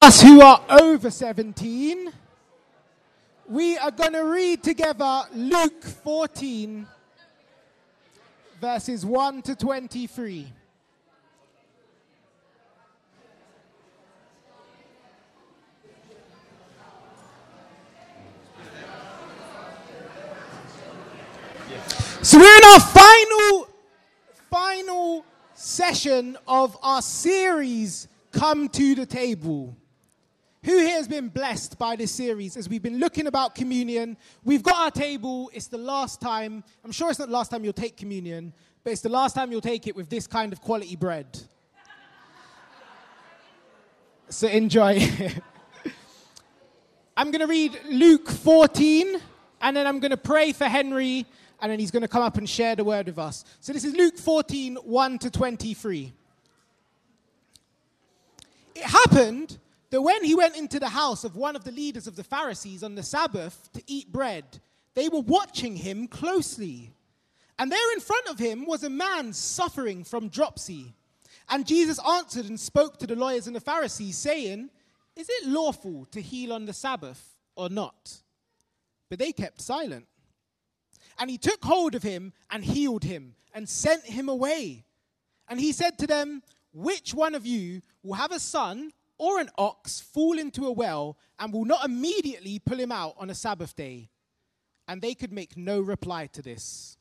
Us who are over 17, we are going to read together Luke 14, verses 1 to 23. So we're in our final session of our series, Come to the Table. Who here has been blessed by this series as we've been looking about communion? We've got our table. It's the last time. I'm sure it's not the last time you'll take communion, but it's the last time you'll take it with this kind of quality bread. So enjoy. I'm going to read Luke 14, and then I'm going to pray for Henry, and then he's going to come up and share the word with us. So this is Luke 14, 1 to 23. It happened that when he went into the house of one of the leaders of the Pharisees on the Sabbath to eat bread, they were watching him closely. And there in front of him was a man suffering from dropsy. And Jesus answered and spoke to the lawyers and the Pharisees, saying, "Is it lawful to heal on the Sabbath or not?" But they kept silent. And he took hold of him and healed him and sent him away. And he said to them, "Which one of you will have a son or an ox fall into a well and will not immediately pull him out on a Sabbath day?" And they could make no reply to this.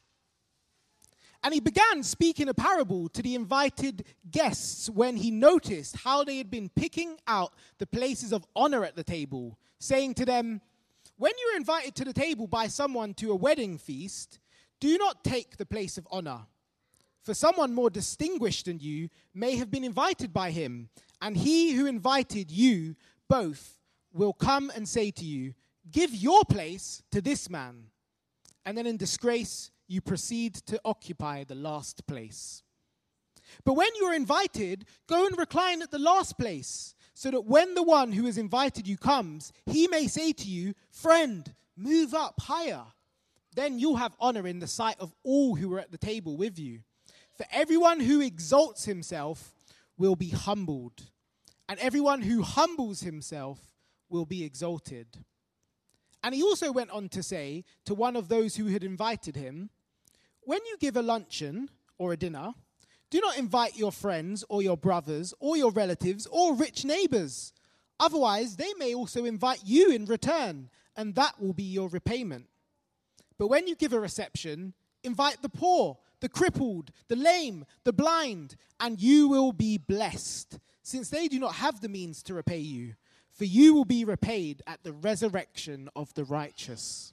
And he began speaking a parable to the invited guests when he noticed how they had been picking out the places of honor at the table, saying to them, "When you are invited to the table by someone to a wedding feast, do not take the place of honor. For someone more distinguished than you may have been invited by him, and he who invited you both will come and say to you, 'Give your place to this man.' And then in disgrace, you proceed to occupy the last place. But when you are invited, go and recline at the last place, so that when the one who has invited you comes, he may say to you, 'Friend, move up higher.' Then you'll have honor in the sight of all who are at the table with you. For everyone who exalts himself will be humbled, and everyone who humbles himself will be exalted." And he also went on to say to one of those who had invited him, "When you give a luncheon or a dinner, do not invite your friends or your brothers or your relatives or rich neighbors. Otherwise, they may also invite you in return, and that will be your repayment. But when you give a reception, invite the poor, the crippled, the lame, the blind, and you will be blessed, since they do not have the means to repay you, for you will be repaid at the resurrection of the righteous."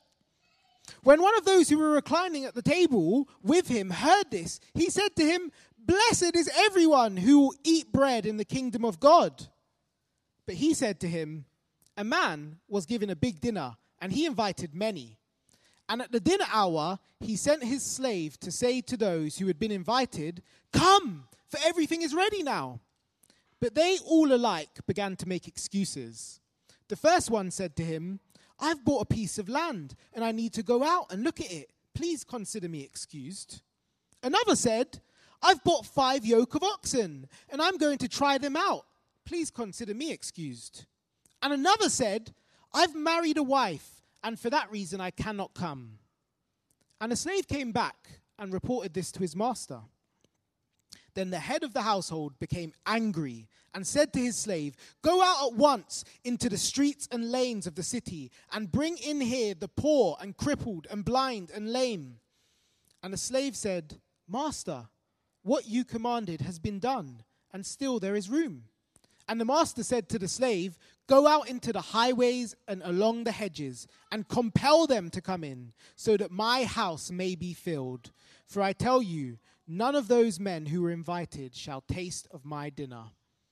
When one of those who were reclining at the table with him heard this, he said to him, "Blessed is everyone who will eat bread in the kingdom of God." But he said to him, "A man was given a big dinner, and he invited many. And at the dinner hour, he sent his slave to say to those who had been invited, 'Come, for everything is ready now.' But they all alike began to make excuses. The first one said to him, 'I've bought a piece of land, and I need to go out and look at it. Please consider me excused.' Another said, 'I've bought 5 yoke of oxen, and I'm going to try them out. Please consider me excused.' And another said, 'I've married a wife, and for that reason I cannot come.' And a slave came back and reported this to his master. Then the head of the household became angry and said to his slave, 'Go out at once into the streets and lanes of the city and bring in here the poor and crippled and blind and lame.' And the slave said, 'Master, what you commanded has been done, and still there is room.' And the master said to the slave, 'Go out into the highways and along the hedges and compel them to come in, so that my house may be filled. For I tell you, none of those men who were invited shall taste of my dinner.'"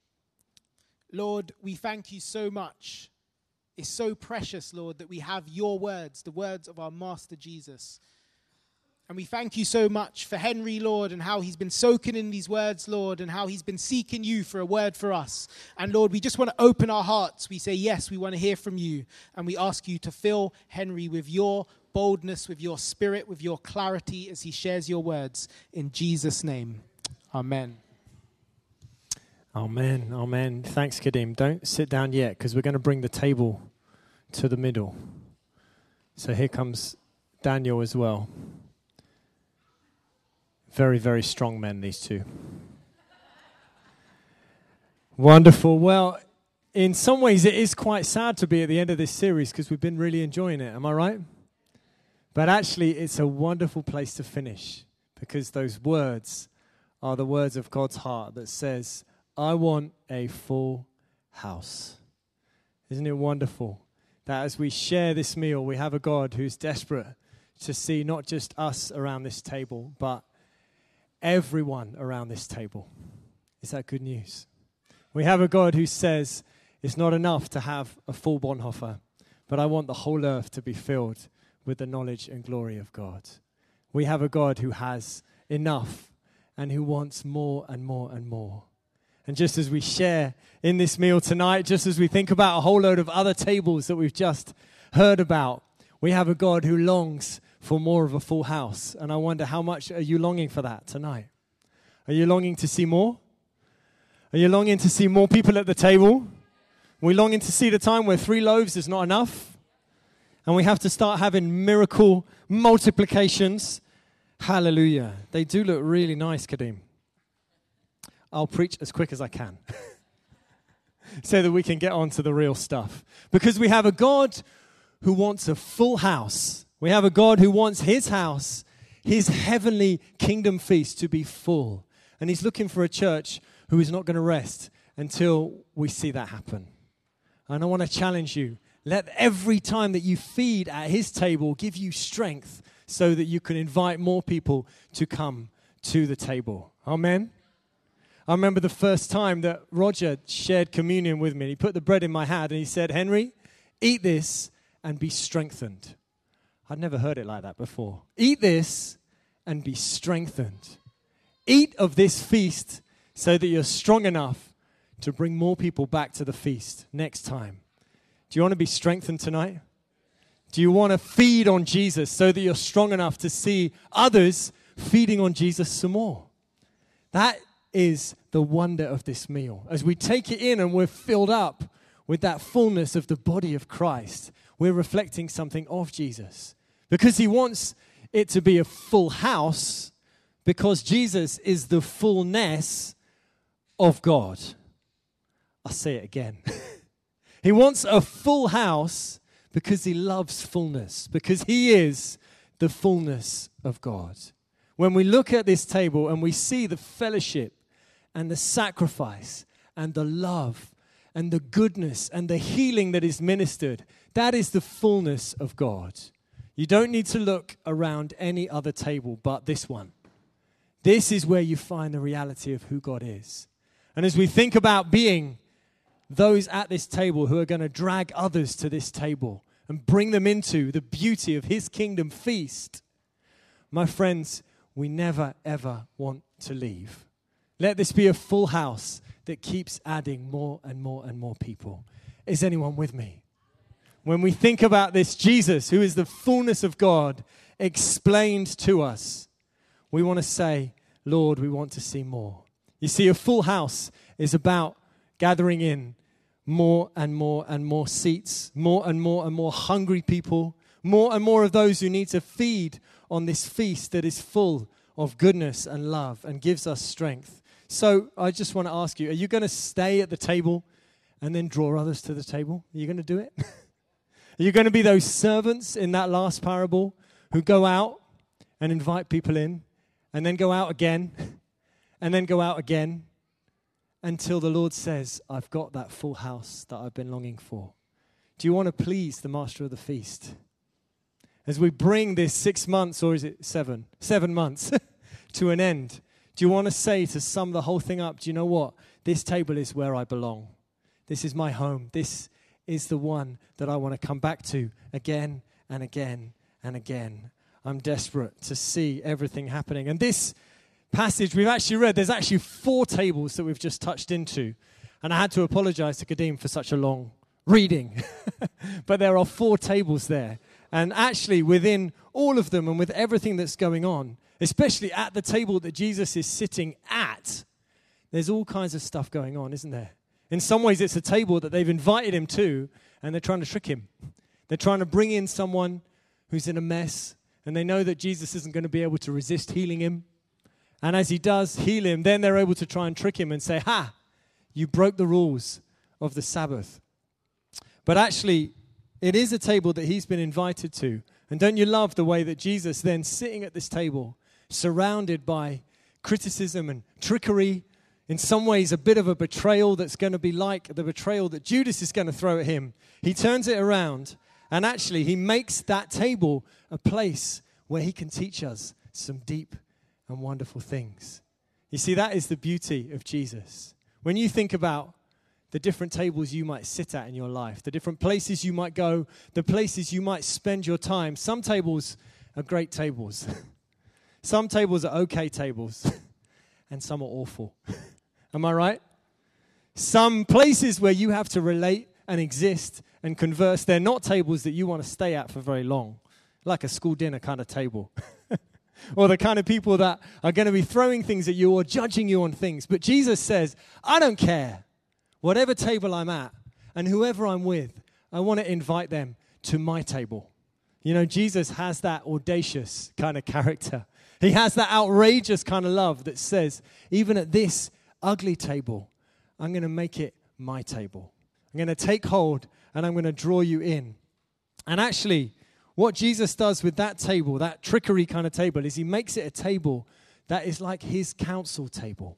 Lord, we thank you so much. It's so precious, Lord, that we have your words, the words of our Master Jesus. And we thank you so much for Henry, Lord, and how he's been soaking in these words, Lord, and how he's been seeking you for a word for us. And Lord, we just want to open our hearts. We say, yes, we want to hear from you. And we ask you to fill Henry with your boldness, with your spirit, with your clarity as he shares your words. In Jesus' name, amen. Amen, amen. Thanks, Kadim. Don't sit down yet because we're going to bring the table to the middle. So here comes Daniel as well. Very, very strong men, these two. Wonderful. Well, in some ways it is quite sad to be at the end of this series because we've been really enjoying it. Am I right? But actually, it's a wonderful place to finish because those words are the words of God's heart that says, I want a full house. Isn't it wonderful that as we share this meal, we have a God who's desperate to see not just us around this table, but everyone around this table. Is that good news? We have a God who says it's not enough to have a full Bonhoeffer, but I want the whole earth to be filled with the knowledge and glory of God. We have a God who has enough and who wants more and more and more. And just as we share in this meal tonight, just as we think about a whole load of other tables that we've just heard about, we have a God who longs for more of a full house. And I wonder, how much are you longing for that tonight? Are you longing to see more? Are you longing to see more people at the table? We're longing to see the time where 3 loaves is not enough. And we have to start having miracle multiplications. Hallelujah. They do look really nice, Kadim. I'll preach as quick as I can so that we can get on to the real stuff. Because we have a God who wants a full house. We have a God who wants his house, his heavenly kingdom feast to be full. And he's looking for a church who is not going to rest until we see that happen. And I want to challenge you. Let every time that you feed at his table give you strength so that you can invite more people to come to the table. Amen. I remember the first time that Roger shared communion with me. He put the bread in my hand and he said, Henry, eat this and be strengthened. I'd never heard it like that before. Eat this and be strengthened. Eat of this feast so that you're strong enough to bring more people back to the feast next time. Do you want to be strengthened tonight? Do you want to feed on Jesus so that you're strong enough to see others feeding on Jesus some more? That is the wonder of this meal. As we take it in and we're filled up with that fullness of the body of Christ, we're reflecting something of Jesus. Because he wants it to be a full house, because Jesus is the fullness of God. I'll say it again. He wants a full house because he loves fullness, because he is the fullness of God. When we look at this table and we see the fellowship and the sacrifice and the love and the goodness and the healing that is ministered, that is the fullness of God. You don't need to look around any other table but this one. This is where you find the reality of who God is. And as we think about being those at this table who are going to drag others to this table and bring them into the beauty of his kingdom feast, my friends, we never, ever want to leave. Let this be a full house that keeps adding more and more and more people. Is anyone with me? When we think about this Jesus, who is the fullness of God, explained to us, we want to say, Lord, we want to see more. You see, a full house is about gathering in more and more and more seats, more and more hungry people, more and more of those who need to feed on this feast that is full of goodness and love and gives us strength. So I just want to ask you, are you going to stay at the table and then draw others to the table? Are you going to do it? Are you going to be those servants in that last parable who go out and invite people in and then go out again and then go out again until the Lord says, I've got that full house that I've been longing for? Do you want to please the master of the feast? As we bring this 6 months, or is it 7 months to an end, do you want to say, to sum the whole thing up, do you know what? This table is where I belong. This is my home. This is the one that I want to come back to again and again and again. I'm desperate to see everything happening. And this passage we've actually read, there's actually 4 tables that we've just touched into. And I had to apologize to Kadim for such a long reading. But there are 4 tables there. And actually within all of them and with everything that's going on, especially at the table that Jesus is sitting at, There's all kinds of stuff going on, isn't there? In some ways, it's a table that they've invited him to, and they're trying to trick him. They're trying to bring in someone who's in a mess, and they know that Jesus isn't going to be able to resist healing him. And as he does heal him, then they're able to try and trick him and say, ha, you broke the rules of the Sabbath. But actually, it is a table that he's been invited to. And don't you love the way that Jesus then sitting at this table, surrounded by criticism and trickery, in some ways a bit of a betrayal that's going to be like the betrayal that Judas is going to throw at him. He turns it around, and actually he makes that table a place where he can teach us some deep and wonderful things. You see, that is the beauty of Jesus. When you think about the different tables you might sit at in your life, the different places you might go, the places you might spend your time, some tables are great tables. Some tables are okay tables, and some are awful. Am I right? Some places where you have to relate and exist and converse, they're not tables that you want to stay at for very long, like a school dinner kind of table. Or the kind of people that are going to be throwing things at you or judging you on things. But Jesus says, I don't care. Whatever table I'm at and whoever I'm with, I want to invite them to my table. You know, Jesus has that audacious kind of character. He has that outrageous kind of love that says, even at this ugly table, I'm going to make it my table. I'm going to take hold and I'm going to draw you in. And actually, what Jesus does with that table, that trickery kind of table, is he makes it a table that is like his council table.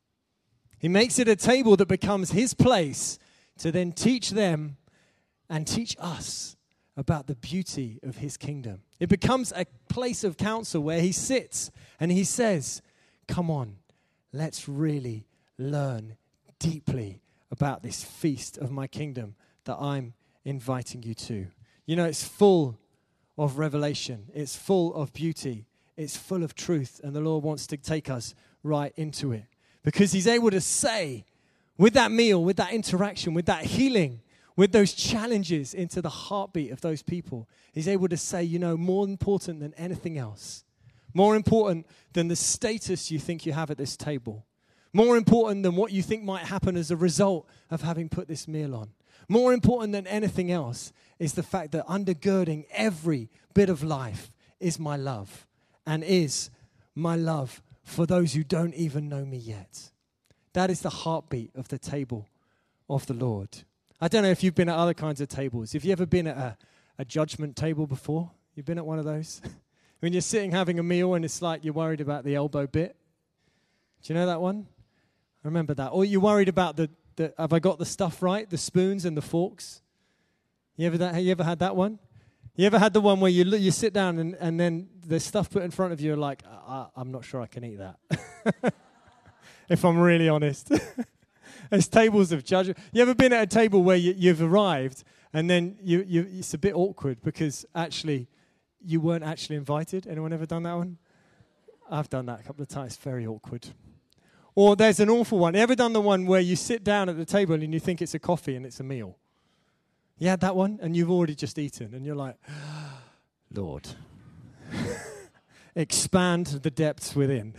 He makes it a table that becomes his place to then teach them and teach us about the beauty of his kingdom. It becomes a place of counsel where he sits and he says, come on, let's really learn deeply about this feast of my kingdom that I'm inviting you to. You know, it's full of revelation. It's full of beauty. It's full of truth. And the Lord wants to take us right into it. Because he's able to say, with that meal, with that interaction, with that healing, with those challenges into the heartbeat of those people, he's able to say, you know, more important than anything else, more important than the status you think you have at this table, more important than what you think might happen as a result of having put this meal on, more important than anything else is the fact that undergirding every bit of life is my love, and is my love for those who don't even know me yet. That is the heartbeat of the table of the Lord. I don't know if you've been at other kinds of tables. Have you ever been at a judgment table before? You've been at one of those? When you're sitting having a meal and it's like you're worried about the elbow bit. Do you know that one? I remember that. Or you're worried about the have I got the stuff right? The spoons and the forks. You ever had that one? You ever had the one where you sit down and then there's stuff put in front of you, like, I'm not sure I can eat that. If I'm really honest. There's tables of judgment. You ever been at a table where you've arrived and then it's a bit awkward because actually you weren't actually invited? Anyone ever done that one? I've done that a couple of times. It's very awkward. Or there's an awful one. You ever done the one where you sit down at the table and you think it's a coffee and it's a meal? You had that one and you've already just eaten and you're like, Lord, expand the depths within.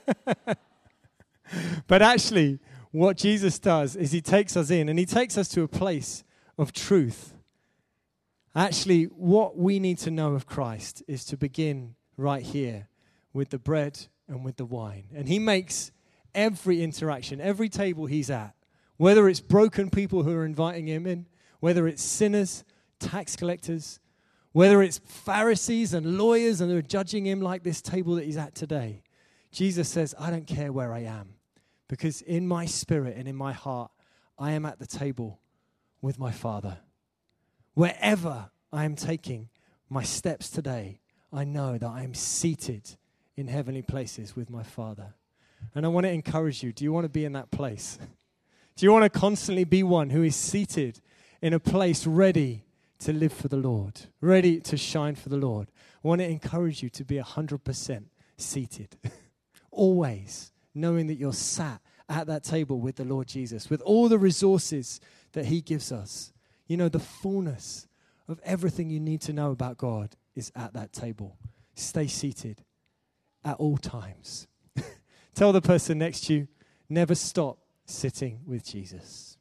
But actually, what Jesus does is he takes us in and he takes us to a place of truth. Actually, what we need to know of Christ is to begin right here with the bread and with the wine. And he makes every interaction, every table he's at, whether it's broken people who are inviting him in, whether it's sinners, tax collectors, whether it's Pharisees and lawyers and they're judging him like this table that he's at today. Jesus says, I don't care where I am, because in my spirit and in my heart, I am at the table with my Father. Wherever I am taking my steps today, I know that I am seated in heavenly places with my Father. And I want to encourage you, do you want to be in that place? Do you want to constantly be one who is seated in a place ready to live for the Lord, ready to shine for the Lord? I want to encourage you to be 100% seated, always knowing that you're sat at that table with the Lord Jesus, with all the resources that he gives us. You know, the fullness of everything you need to know about God is at that table. Stay seated at all times. Tell the person next to you, Never stop sitting with Jesus.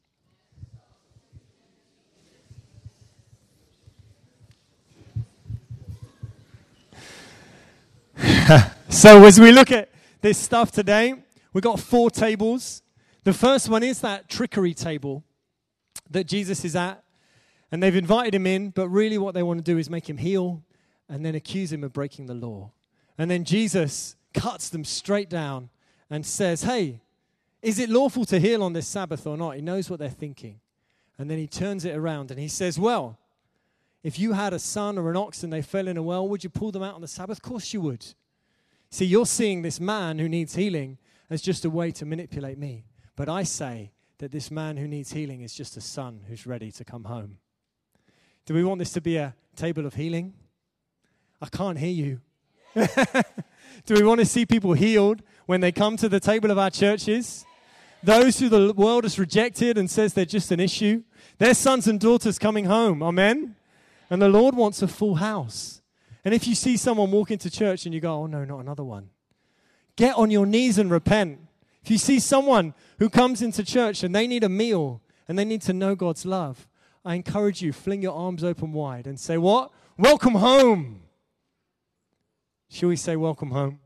So as we look at this stuff today, we've got 4 tables. The first one is that trickery table that Jesus is at. And they've invited him in, but really what they want to do is make him heal and then accuse him of breaking the law. And then Jesus cuts them straight down and says, hey, is it lawful to heal on this Sabbath or not? He knows what they're thinking. And then he turns it around and he says, well, if you had a son or an ox and they fell in a well, would you pull them out on the Sabbath? Of course you would. See, you're seeing this man who needs healing as just a way to manipulate me. But I say that this man who needs healing is just a son who's ready to come home. Do we want this to be a table of healing? I can't hear you. Do we want to see people healed when they come to the table of our churches? Those who the world has rejected and says they're just an issue, their sons and daughters coming home. Amen? And the Lord wants a full house. And if you see someone walk into church and you go, oh no, not another one, get on your knees and repent. If you see someone who comes into church and they need a meal and they need to know God's love, I encourage you, fling your arms open wide and say, what? Welcome home. Shall we say welcome home?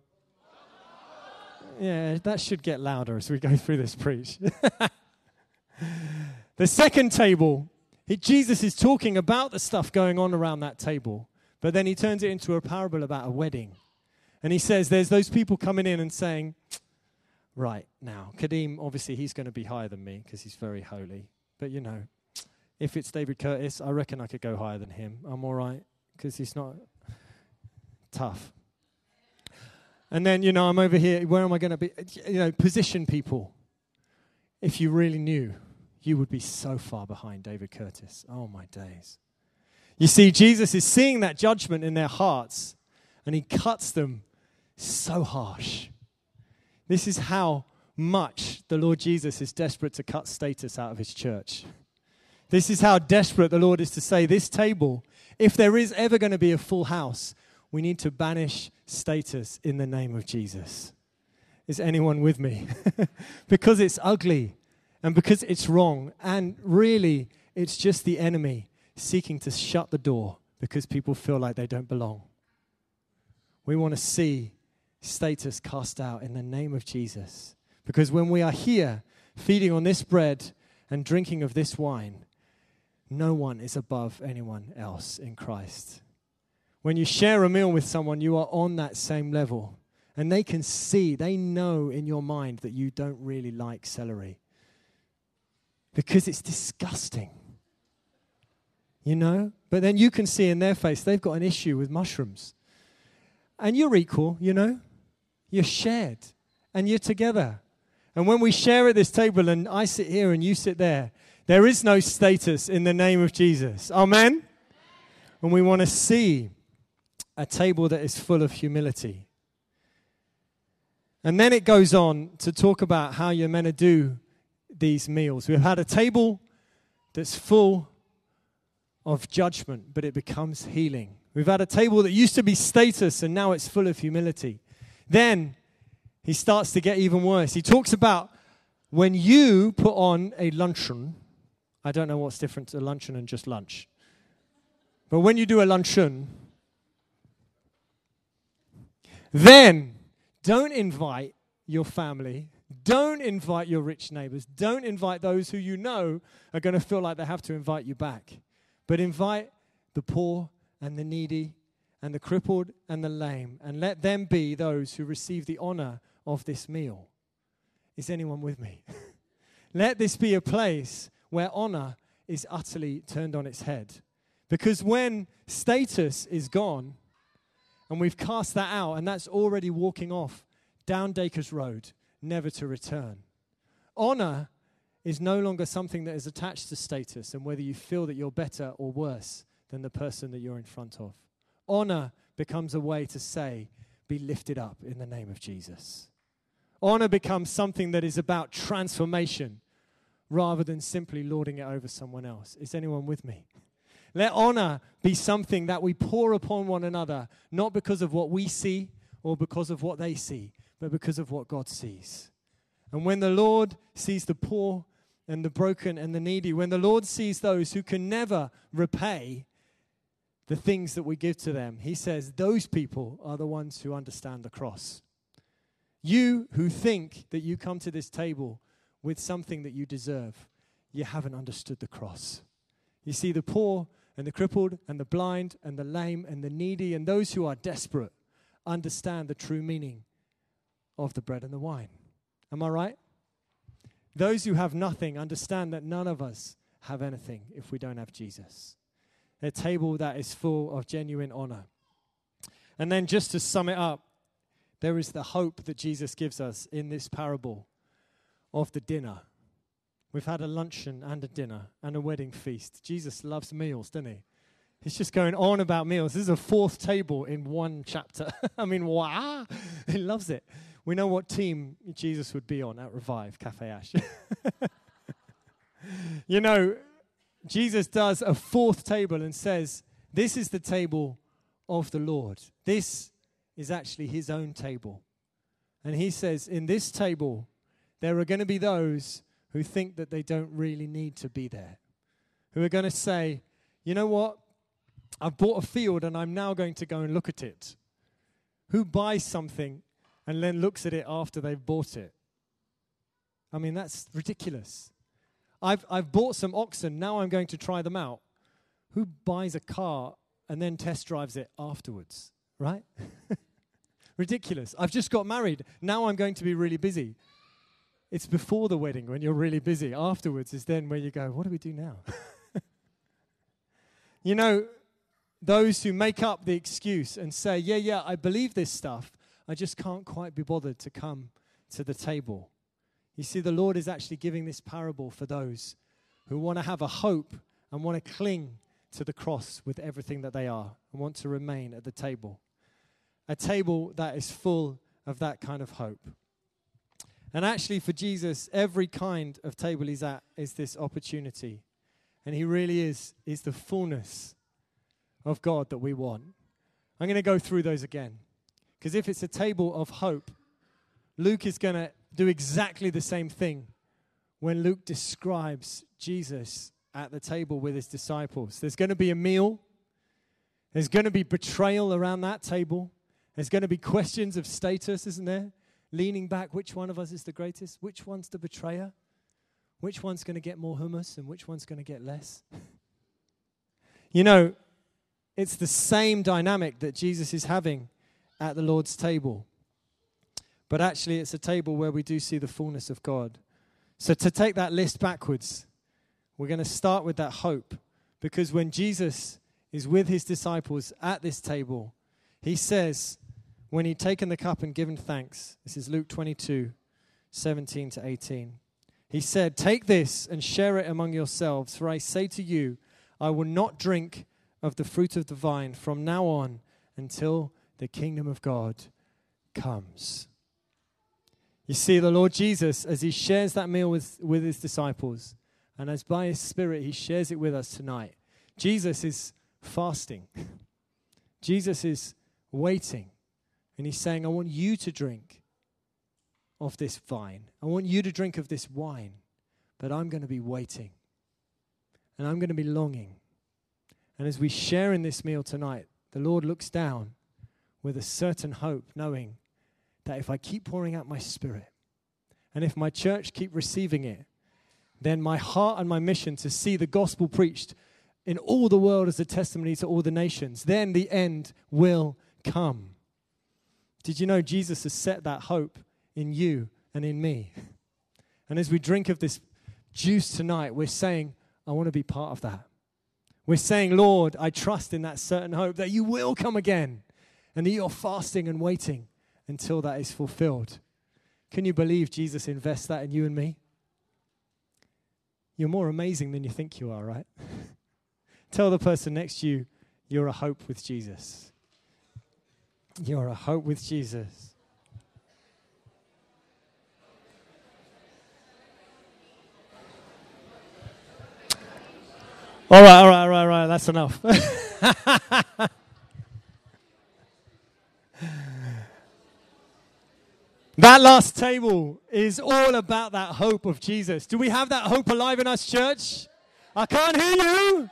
Yeah, that should get louder as we go through this preach. The second table, Jesus is talking about the stuff going on around that table, but then he turns it into a parable about a wedding. And he says there's those people coming in and saying, right, now, Kadeem, obviously he's going to be higher than me because he's very holy. But, you know, if it's David Curtis, I reckon I could go higher than him. I'm all right because he's not tough. And then, you know, I'm over here. Where am I going to be? You know, position people. If you really knew, you would be so far behind David Curtis. Oh, my days. You see, Jesus is seeing that judgment in their hearts, and he cuts them so harsh. This is how much the Lord Jesus is desperate to cut status out of his church. This is how desperate the Lord is to say, this table, if there is ever going to be a full house, we need to banish status in the name of Jesus. Is anyone with me? Because it's ugly and because it's wrong. And really, it's just the enemy seeking to shut the door because people feel like they don't belong. We want to see status cast out in the name of Jesus. Because when we are here, feeding on this bread and drinking of this wine, no one is above anyone else in Christ. When you share a meal with someone, you are on that same level. And they can see, they know in your mind that you don't really like celery. Because it's disgusting. You know? But then you can see in their face, they've got an issue with mushrooms. And you're equal, you know? You're shared. And you're together. And when we share at this table and I sit here and you sit there, there is no status in the name of Jesus. Amen? And we want to see a table that is full of humility. And then it goes on to talk about how you're meant to do these meals. We've had a table that's full of judgment, but it becomes healing. We've had a table that used to be status, and now it's full of humility. Then he starts to get even worse. He talks about when you put on a luncheon. I don't know what's different to a luncheon and just lunch. But when you do a luncheon, then don't invite your family. Don't invite your rich neighbors. Don't invite those who you know are going to feel like they have to invite you back. But invite the poor and the needy and the crippled and the lame, and let them be those who receive the honor of this meal. Is anyone with me? Let this be a place where honor is utterly turned on its head. Because when status is gone, and we've cast that out, and that's already walking off down Dacres Road, never to return. Honor is no longer something that is attached to status and whether you feel that you're better or worse than the person that you're in front of. Honor becomes a way to say, be lifted up in the name of Jesus. Honor becomes something that is about transformation rather than simply lording it over someone else. Is anyone with me? Let honor be something that we pour upon one another, not because of what we see or because of what they see, but because of what God sees. And when the Lord sees the poor and the broken and the needy, when the Lord sees those who can never repay the things that we give to them, he says those people are the ones who understand the cross. You who think that you come to this table with something that you deserve, you haven't understood the cross. You see, the poor and the crippled and the blind and the lame and the needy and those who are desperate understand the true meaning of the bread and the wine. Am I right? Those who have nothing understand that none of us have anything if we don't have Jesus. A table that is full of genuine honor. And then just to sum it up, there is the hope that Jesus gives us in this parable of the dinner. We've had a luncheon and a dinner and a wedding feast. Jesus loves meals, doesn't he? He's just going on about meals. This is a fourth table in one chapter. I mean, wow. He loves it. We know what team Jesus would be on at Revive, Cafe Ash. You know, Jesus does a fourth table and says, this is the table of the Lord. This is actually his own table. And he says, in this table, there are going to be those who think that they don't really need to be there. Who are going to say, you know what? I've bought a field and I'm now going to go and look at it. Who buys something and then looks at it after they've bought it? I mean, that's ridiculous. I've bought some oxen, now I'm going to try them out. Who buys a car and then test drives it afterwards, right? Ridiculous. I've just got married, now I'm going to be really busy. It's before the wedding when you're really busy. Afterwards is then where you go, what do we do now? You know, those who make up the excuse and say, yeah, I believe this stuff, I just can't quite be bothered to come to the table. You see, the Lord is actually giving this parable for those who want to have a hope and want to cling to the cross with everything that they are and want to remain at the table. A table that is full of that kind of hope. And actually for Jesus, every kind of table he's at is this opportunity. And he really is the fullness of God that we want. I'm going to go through those again. Because if it's a table of hope, Luke is going to do exactly the same thing when Luke describes Jesus at the table with his disciples. There's going to be a meal. There's going to be betrayal around that table. There's going to be questions of status, isn't there? Leaning back, which one of us is the greatest? Which one's the betrayer? Which one's going to get more hummus and which one's going to get less? You know, it's the same dynamic that Jesus is having at the Lord's table. But actually, it's a table where we do see the fullness of God. So to take that list backwards, we're going to start with that hope. Because when Jesus is with his disciples at this table, he says, when he'd taken the cup and given thanks, this is Luke 22, 17 to 18. He said, take this and share it among yourselves, for I say to you, I will not drink of the fruit of the vine from now on until the kingdom of God comes. You see, the Lord Jesus, as he shares that meal with his disciples, and as by his Spirit he shares it with us tonight, Jesus is fasting. Jesus is waiting. And he's saying, I want you to drink of this vine. I want you to drink of this wine. But I'm going to be waiting. And I'm going to be longing. And as we share in this meal tonight, the Lord looks down with a certain hope, knowing that if I keep pouring out my Spirit, and if my church keep receiving it, then my heart and my mission to see the gospel preached in all the world as a testimony to all the nations, then the end will come. Did you know Jesus has set that hope in you and in me? And as we drink of this juice tonight, we're saying, I want to be part of that. We're saying, Lord, I trust in that certain hope that you will come again and that you're fasting and waiting until that is fulfilled. Can you believe Jesus invests that in you and me? You're more amazing than you think you are, right? Tell the person next to you, you're a hope with Jesus. You're a hope with Jesus. All right. That's enough. That last table is all about that hope of Jesus. Do we have that hope alive in us, church? I can't hear you.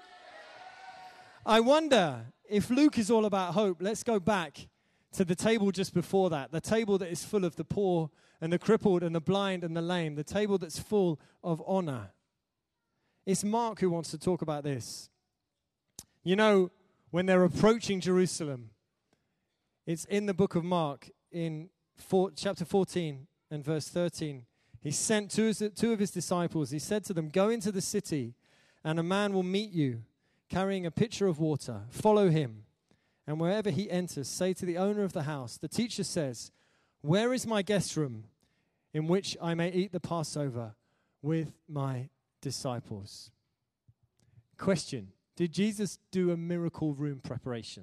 I wonder if Luke is all about hope. Let's go back to the table just before that, the table that is full of the poor and the crippled and the blind and the lame, the table that's full of honor. It's Mark who wants to talk about this. You know, when they're approaching Jerusalem, it's in the book of Mark in chapter 14 and verse 13. He sent two of his disciples. He said to them, "Go into the city, and a man will meet you, carrying a pitcher of water. Follow him. And wherever he enters, say to the owner of the house, 'The teacher says, where is my guest room in which I may eat the Passover with my disciples?'" Question: did Jesus do a miracle room preparation?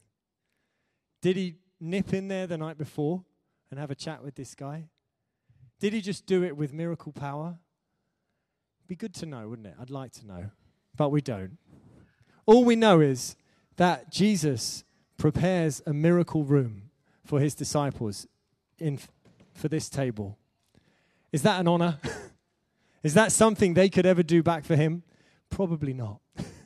Did he nip in there the night before and have a chat with this guy? Did he just do it with miracle power? Be good to know, wouldn't it? I'd like to know, but we don't. All we know is that Jesus prepares a miracle room for his disciples for this table. Is that an honor? Is that something they could ever do back for him? Probably not.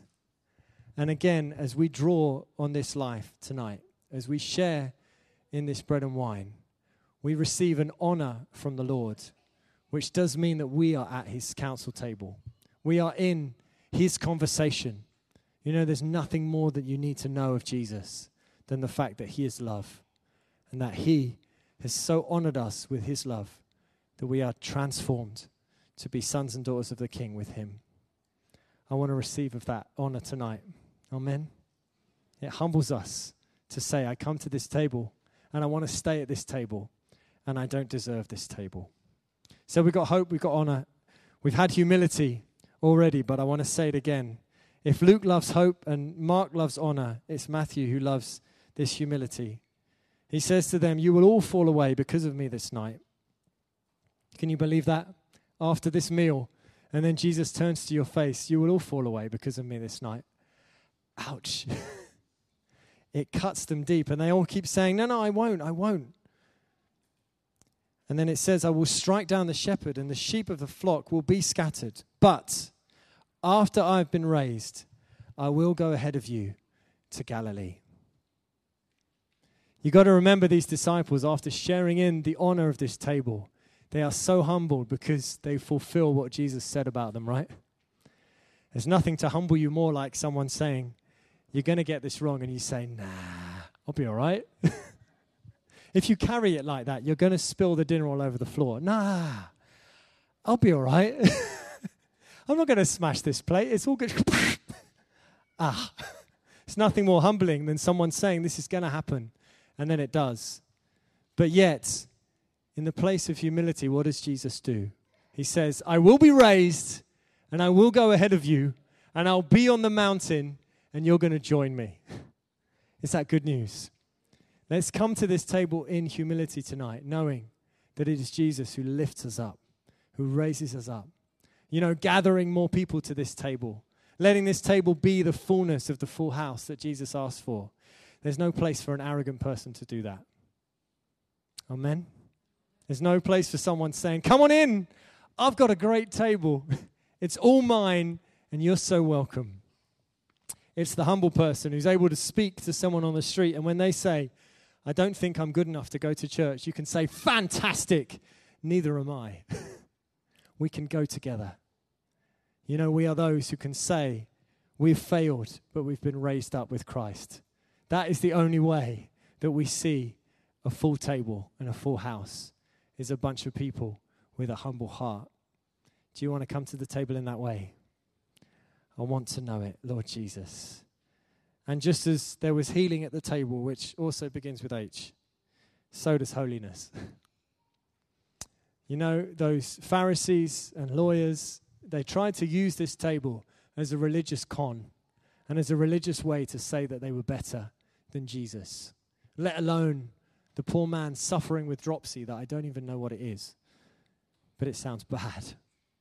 And again, as we draw on this life tonight, as we share in this bread and wine, we receive an honor from the Lord, which does mean that we are at his council table. We are in his conversation. You know, there's nothing more that you need to know of Jesus than the fact that he is love, and that he has so honored us with his love that we are transformed to be sons and daughters of the King with him. I want to receive of that honor tonight. Amen. It humbles us to say, I come to this table and I want to stay at this table, and I don't deserve this table. So we've got hope, we've got honor, we've had humility already, but I want to say it again. If Luke loves hope and Mark loves honor, it's Matthew who loves this humility. He says to them, "You will all fall away because of me this night." Can you believe that? After this meal, and then Jesus turns to your face, "You will all fall away because of me this night." Ouch. It cuts them deep, and they all keep saying, no, I won't. And then it says, "I will strike down the shepherd, and the sheep of the flock will be scattered. But after I've been raised, I will go ahead of you to Galilee." You got to remember these disciples, after sharing in the honor of this table, they are so humbled because they fulfill what Jesus said about them, right? There's nothing to humble you more like someone saying, "You're going to get this wrong," and you say, "Nah, I'll be all right." If you carry it like that, you're going to spill the dinner all over the floor. "Nah, I'll be all right. I'm not going to smash this plate. It's all good." It's nothing more humbling than someone saying this is going to happen, and then it does. But yet, in the place of humility, what does Jesus do? He says, "I will be raised, and I will go ahead of you, and I'll be on the mountain, and you're going to join me." Is that good news? Let's come to this table in humility tonight, knowing that it is Jesus who lifts us up, who raises us up. You know, gathering more people to this table, letting this table be the fullness of the full house that Jesus asked for. There's no place for an arrogant person to do that. Amen? There's no place for someone saying, "Come on in, I've got a great table. It's all mine, and you're so welcome." It's the humble person who's able to speak to someone on the street, and when they say, "I don't think I'm good enough to go to church," you can say, "Fantastic, neither am I." We can go together. You know, we are those who can say, we've failed, but we've been raised up with Christ. That is the only way that we see a full table and a full house, is a bunch of people with a humble heart. Do you want to come to the table in that way? I want to know it, Lord Jesus. And just as there was healing at the table, which also begins with H, so does holiness. You know, those Pharisees and lawyers, they tried to use this table as a religious con and as a religious way to say that they were better than Jesus, let alone the poor man suffering with dropsy that I don't even know what it is, but it sounds bad.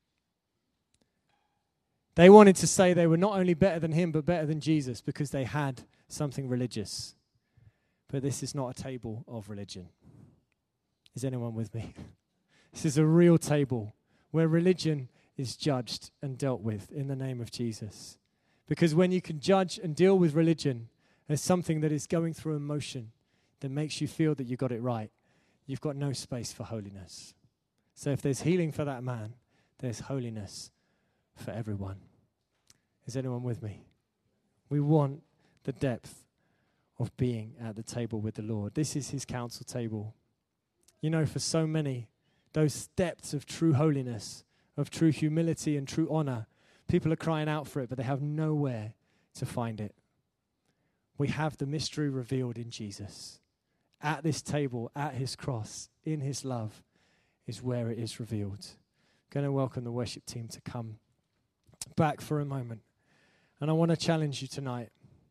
They wanted to say they were not only better than him, but better than Jesus because they had something religious. But this is not a table of religion. Is anyone with me? This is a real table where religion is judged and dealt with in the name of Jesus. Because when you can judge and deal with religion as something that is going through emotion that makes you feel that you got it right, you've got no space for holiness. So if there's healing for that man, there's holiness for everyone. Is anyone with me? We want the depth of being at the table with the Lord. This is his council table. You know, for so many, those depths of true holiness, of true humility and true honor, people are crying out for it, but they have nowhere to find it. We have the mystery revealed in Jesus. At this table, at his cross, in his love, is where it is revealed. I'm going to welcome the worship team to come back for a moment. And I want to challenge you tonight.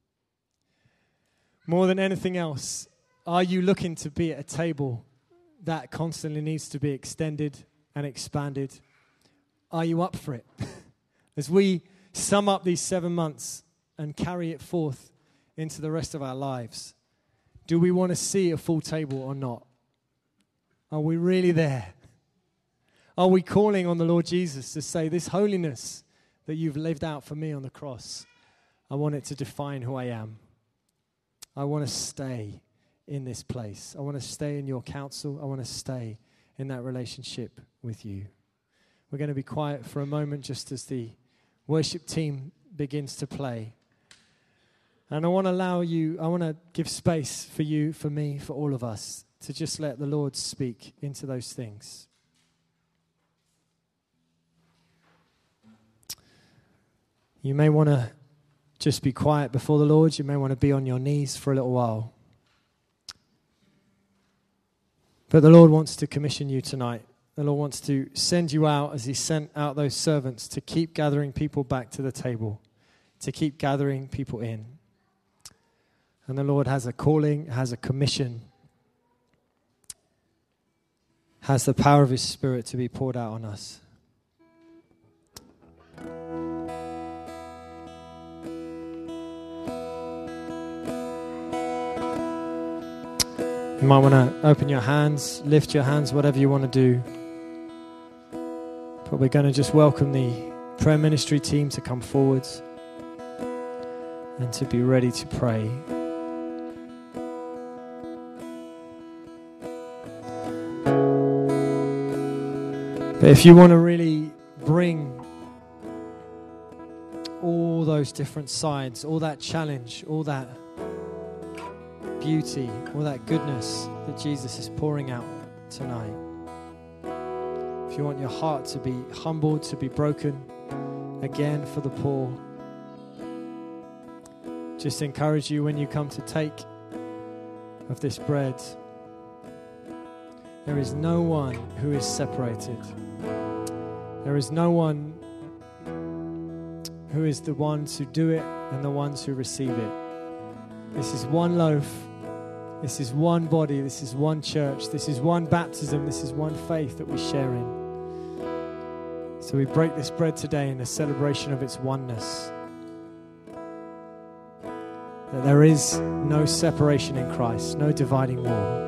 More than anything else, are you looking to be at a table that constantly needs to be extended and expanded? Are you up for it? As we sum up these 7 months and carry it forth into the rest of our lives, do we want to see a full table or not? Are we really there? Are we calling on the Lord Jesus to say, this holiness that you've lived out for me on the cross, I want it to define who I am. I want to stay in this place. I want to stay in your counsel. I want to stay in that relationship with you. We're going to be quiet for a moment just as the worship team begins to play. And I want to give space for you, for me, for all of us to just let the Lord speak into those things. You may want to just be quiet before the Lord. You may want to be on your knees for a little while. But the Lord wants to commission you tonight. The Lord wants to send you out as he sent out those servants to keep gathering people back to the table, to keep gathering people in. And the Lord has a calling, has a commission, has the power of his Spirit to be poured out on us. You might want to open your hands, lift your hands, whatever you want to do. But we're going to just welcome the prayer ministry team to come forwards and to be ready to pray. But if you want to really bring all those different sides, all that challenge, all that beauty, all that goodness that Jesus is pouring out tonight. If you want your heart to be humbled, to be broken again for the poor, just encourage you when you come to take of this bread. There is no one who is separated. There is no one who is the ones who do it and the ones who receive it. This is one loaf. This is one body. This is one church. This is one baptism. This is one faith that we share in. So we break this bread today in a celebration of its oneness. That there is no separation in Christ, no dividing wall.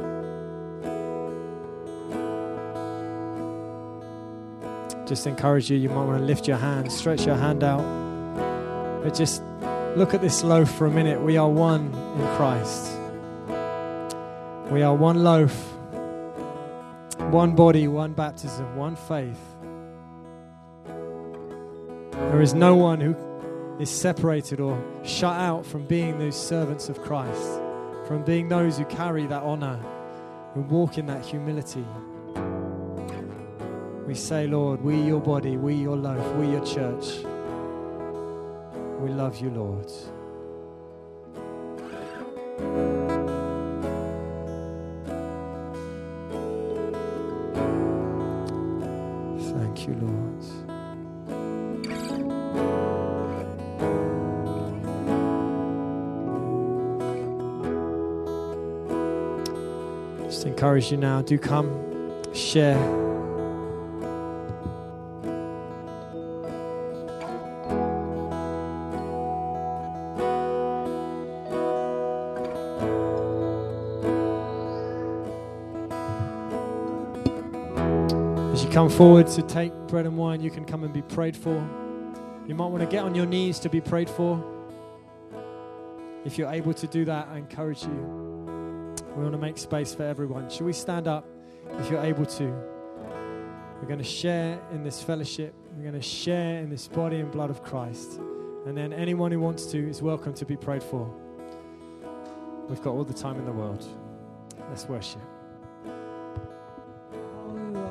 Just encourage you might want to lift your hand, stretch your hand out. But just look at this loaf for a minute. We are one in Christ. We are one loaf, one body, one baptism, one faith. There is no one who is separated or shut out from being those servants of Christ, from being those who carry that honor, who walk in that humility. We say, Lord, we your body, we your loaf, we your church. We love you, Lord. Thank you, Lord. Just encourage you now, do come, share. you come forward to take bread and wine, you can come and be prayed for. You might want to get on your knees to be prayed for. If you're able to do that, I encourage you. We want to make space for everyone. Should we stand up if you're able to? We're going to share in this fellowship. We're going to share in this body and blood of Christ. And then anyone who wants to is welcome to be prayed for. We've got all the time in the world. Let's worship.